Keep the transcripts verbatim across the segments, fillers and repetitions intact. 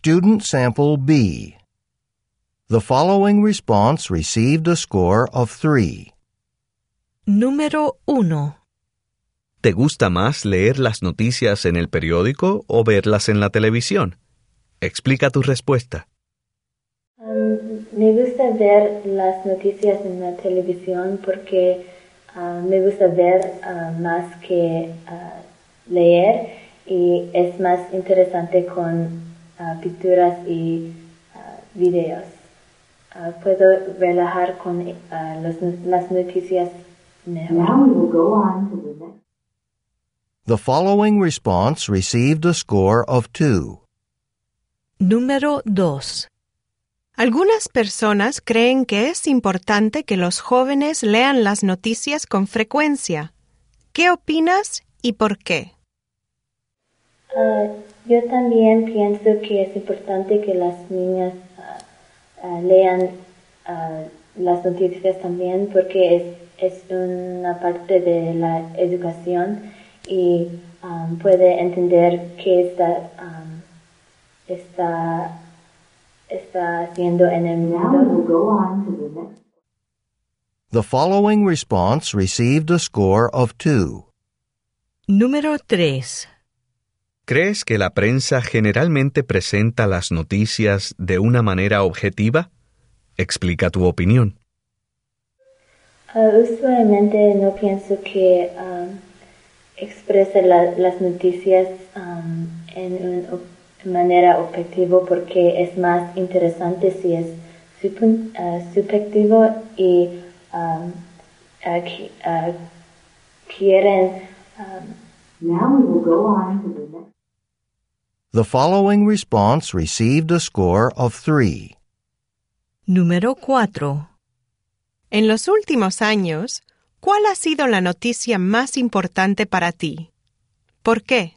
Student Sample B. The following response received a score of three. Número uno. ¿Te gusta más leer las noticias en el periódico o verlas en la televisión? Explica tu respuesta. Um, me gusta ver las noticias en la televisión porque uh, me gusta ver uh, más que uh, leer y es más interesante con uh, pinturas y uh, videos. Uh, puedo relajar con uh, los, las noticias mejor. Now we will go on to the next. The following response received a score of two. Número dos. Algunas personas creen que es importante que los jóvenes lean las noticias con frecuencia. ¿Qué opinas y por qué? Uh, yo también pienso que es importante que las niñas uh, uh, lean uh, las noticias también porque es, es una parte de la educación y um, puede entender qué está, um, está, está haciendo en el Now we will mundo. go on to the next. The following response received a score of two. Número tres. ¿Crees que la prensa generalmente presenta las noticias de una manera objetiva? Explica tu opinión. Uh, usualmente no pienso que um, exprese la, las noticias um, en una manera objetiva porque es más interesante si es sup- uh, subjetivo y um, uh, qui- uh, quieren um, Now we will go on to the next. The following response received a score of three. Número cuatro. En los últimos años, ¿cuál ha sido la noticia más importante para ti? ¿Por qué?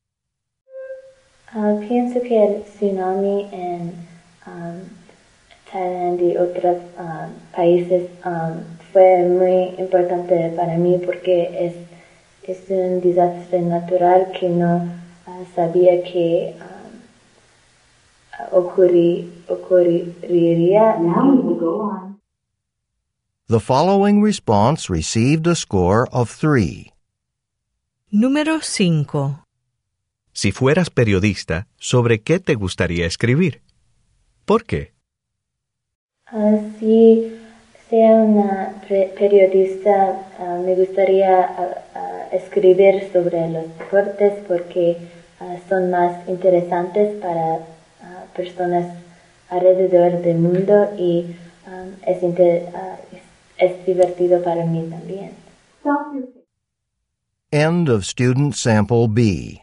uh, pienso que el tsunami en um, Tailandia y otros um, países um, fue muy importante para mí porque es, es un desastre natural que no Uh, sabía que um, uh, ocurri, ocurriría. Now we will go on. The following response received a score of three. Número cinco. Si fueras periodista, ¿sobre qué te gustaría escribir? ¿Por qué? Uh, si sea una pre- periodista, uh, me gustaría uh, uh, escribir sobre los deportes porque uh, son más interesantes para uh, personas alrededor del mundo y um, es, inter- uh, es, es divertido para mí también. Stop your End of Student Sample B.